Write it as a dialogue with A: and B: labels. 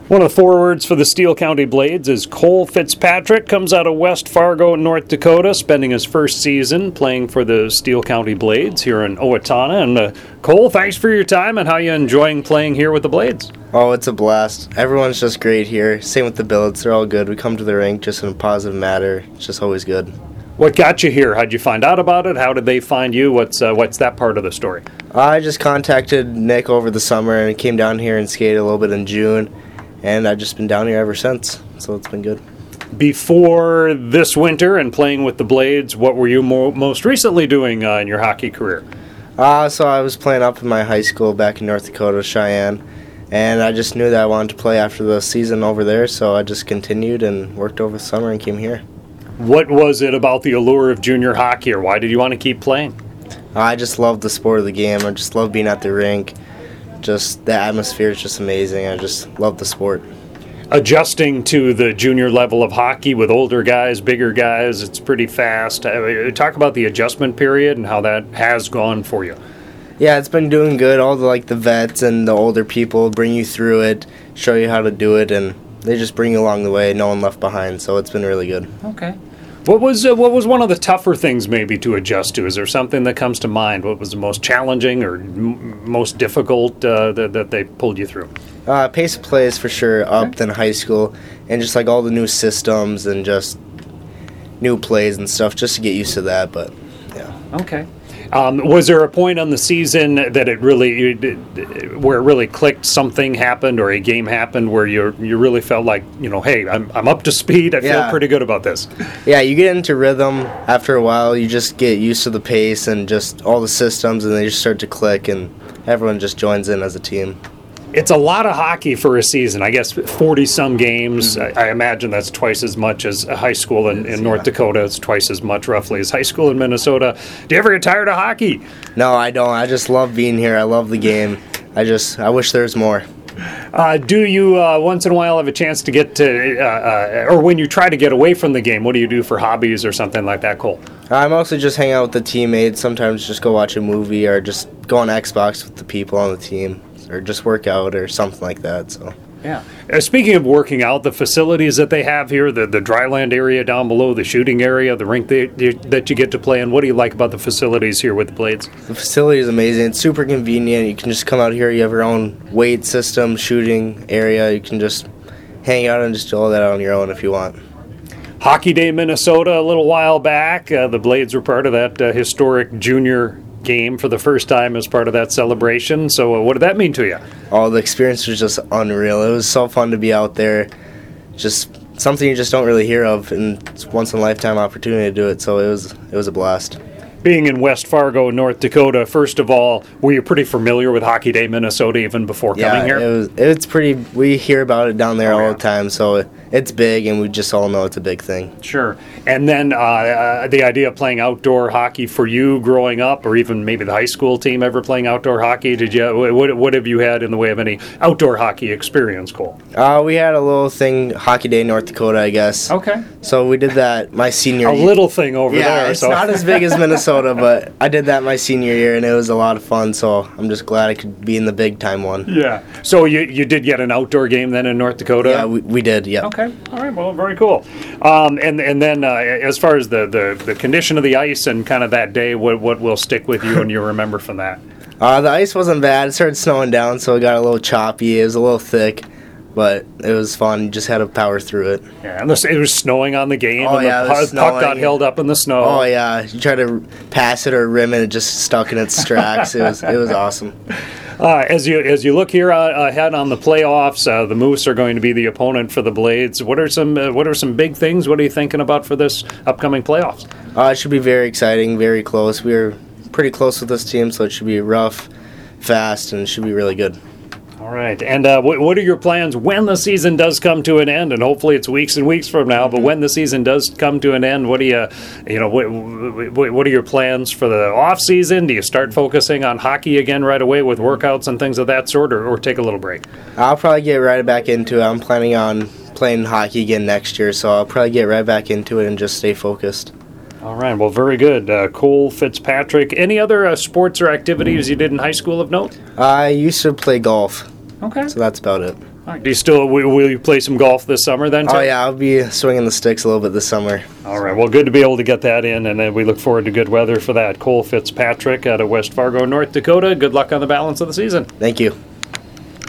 A: One of the forwards for the Steele County Blades is Cole Fitzpatrick. Comes out of West Fargo, North Dakota, spending his first season playing for the Steele County Blades here in Owatonna. And Cole, thanks for your time and how you enjoying playing here with the Blades.
B: Oh, it's a blast. Everyone's just great here. Same with the Billets. They're all good. We come to the rink just in a positive manner. It's just always good.
A: What got you here? How'd you find out about it? How did they find you? What's that part of the story?
B: I just contacted Nick over the summer and came down here and skated a little bit in June. And I've just been down here ever since, so it's been good.
A: Before this winter and playing with the Blades, what were you most recently doing in your hockey career?
B: So I was playing up in my high school back in North Dakota, Cheyenne, and I just knew that I wanted to play after the season over there, so I just continued and worked over the summer and came here.
A: What was it about the allure of junior hockey, or why did you want to keep playing?
B: I just love the sport of the game. I just love being at the rink. Just the atmosphere is just amazing. I just love the sport.
A: Adjusting to the junior level of hockey with older guys, bigger guys, it's pretty fast. Talk about the adjustment period and how that has gone for you.
B: Yeah, it's been doing good. All the vets and the older people bring you through it, show you how to do it, and they just bring you along the way. No one left behind, so it's been really good.
A: Okay. What was one of the tougher things maybe to adjust to? Is there something that comes to mind? What was the most challenging or most difficult that they pulled you through?
B: Pace of play is for sure up than high school, and just all the new systems and just new plays and stuff, just to get used to that. But yeah.
A: Okay. Was there a point on the season that it really clicked? Something happened, or a game happened where you really felt like, hey, I'm up to speed. I feel pretty good about this.
B: Yeah, you get into rhythm after a while. You just get used to the pace and just all the systems, and they just start to click, and everyone just joins in as a team.
A: It's a lot of hockey for a season. I guess 40-some games. Mm-hmm. I imagine that's twice as much as high school in North Dakota. It's twice as much, roughly, as high school in Minnesota. Do you ever get tired of hockey?
B: No, I don't. I just love being here. I love the game. I wish there was more.
A: Do you once in a while have a chance to get to, or when you try to get away from the game, what do you do for hobbies or something like that, Cole?
B: I mostly just hang out with the teammates. Sometimes just go watch a movie or just go on Xbox with the people on the team. Or just work out or something like that. So
A: yeah. Speaking of working out, the facilities that they have here, the dryland area down below, the shooting area, the rink that you get to play in, what do you like about the facilities here with the Blades?
B: The facility is amazing. It's super convenient. You can just come out here. You have your own weight system, shooting area. You can just hang out and just do all that on your own if you want.
A: Hockey Day Minnesota a little while back. The Blades were part of that historic junior game for the first time as part of that celebration. So what did that mean to you?
B: Oh, the experience was just unreal. It was so fun to be out there. Just something you just don't really hear of, and it's once in a lifetime opportunity to do it. So it was a blast.
A: Being in West Fargo, North Dakota, first of all, were you pretty familiar with Hockey Day Minnesota even before coming here?
B: It's pretty. We hear about it down there all the time, so it's big, and we just all know it's a big thing.
A: Sure. And then the idea of playing outdoor hockey for you growing up, or even maybe the high school team ever playing outdoor hockey? Did you? What have you had in the way of any outdoor hockey experience, Cole?
B: We had a little thing, Hockey Day North Dakota, I guess.
A: Okay.
B: So we did that my senior year.
A: A little thing over there.
B: Yeah, it's not as big as Minnesota, but I did that my senior year, and it was a lot of fun, so I'm just glad I could be in the big-time one.
A: Yeah. So you did get an outdoor game then in North Dakota?
B: Yeah, we did, yeah.
A: Okay. All right, well, very cool. And then as far as the condition of the ice and kind of that day, what will stick with you and you remember from that?
B: The ice wasn't bad. It started snowing down, so it got a little choppy. It was a little thick, but it was fun. You just had to power through it.
A: Yeah, and it was snowing on the game,
B: and
A: the puck got held up in the snow.
B: Oh, yeah. You try to pass it or rim it, it just stuck in its tracks. It was awesome.
A: As you look here ahead on the playoffs, the Moose are going to be the opponent for the Blades. What are some big things? What are you thinking about for this upcoming playoffs?
B: It should be very exciting, very close. We're pretty close with this team, so it should be rough, fast, and it should be really good.
A: All right. And what are your plans when the season does come to an end? And hopefully it's weeks and weeks from now. But when the season does come to an end, what are your plans for the off season? Do you start focusing on hockey again right away with workouts and things of that sort, or take a little break?
B: I'll probably get right back into it. I'm planning on playing hockey again next year, so I'll probably get right back into it and just stay focused.
A: All right. Well, very good. Cole Fitzpatrick. Any other sports or activities you did in high school of note?
B: I used to play golf.
A: Okay.
B: So that's about it.
A: Do you still will you play some golf this summer then? Tim?
B: Oh yeah, I'll be swinging the sticks a little bit this summer.
A: All right. Well, good to be able to get that in, and then we look forward to good weather for that. Cole Fitzpatrick out of West Fargo, North Dakota. Good luck on the balance of the season.
B: Thank you.